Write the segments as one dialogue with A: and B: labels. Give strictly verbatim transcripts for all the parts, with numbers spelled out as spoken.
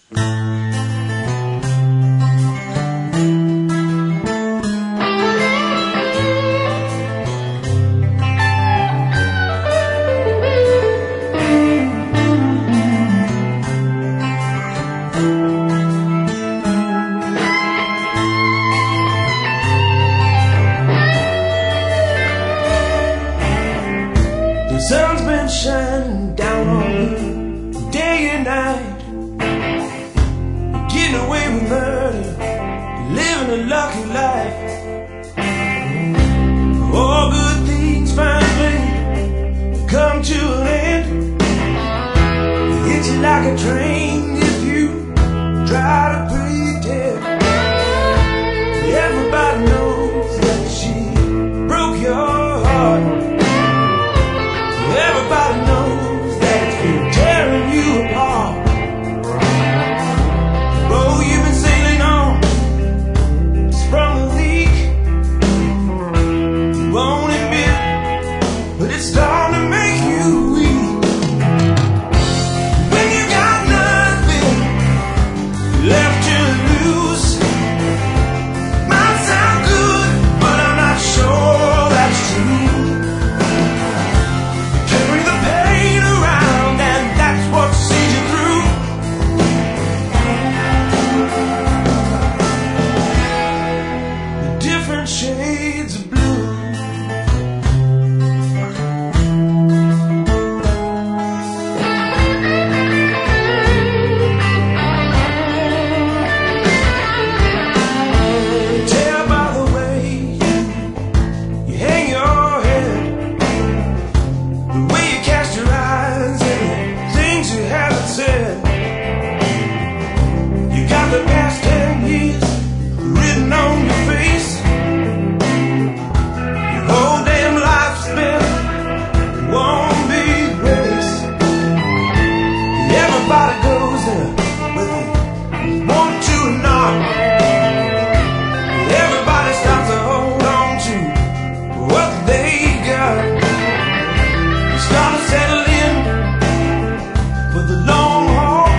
A: The sun's been shining down on me day and night, getting away with murder, living a lucky life. All good things finally come to an end. It hits you like a train if you try to pretend. Everybody knows that she broke your heart. Everybody knows that it's been tearing you apart. Oh, you've been sailing on, sprung a leak. You won't admit, but it's starting to make you weak. When you got nothing left to lose, might sound good, but I'm not sure that's true. Shades of blue. Tell by the way you hang your head, the way you cast your eyes, and the things you haven't said. You got the past ten years written on your face. Whole damn life spent won't be grace. Everybody goes there whether they want to or not. Everybody starts to hold on to what they got. You start to settle in for the long haul.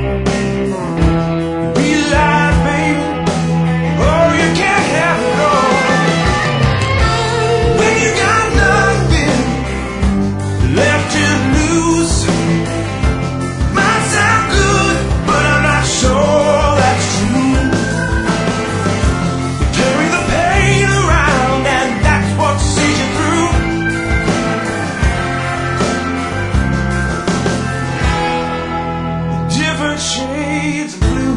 A: You realize, baby, oh, you can't have it all. Left to lose, might sound good, but I'm not sure that's true. You carry the pain around, and that's what sees you through. The different shades of blue.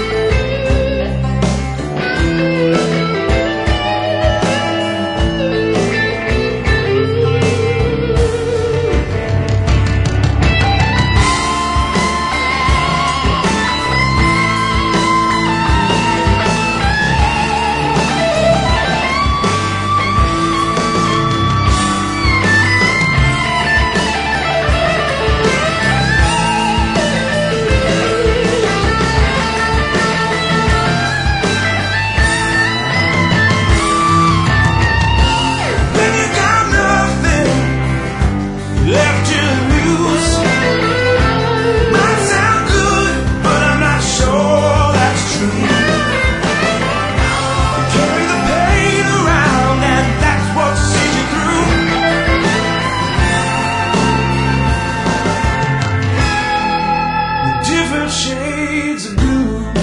A: Left to lose, might sound good, but I'm not sure that's true. You carry the pain around, and that's what sees you through. The different shades of blue.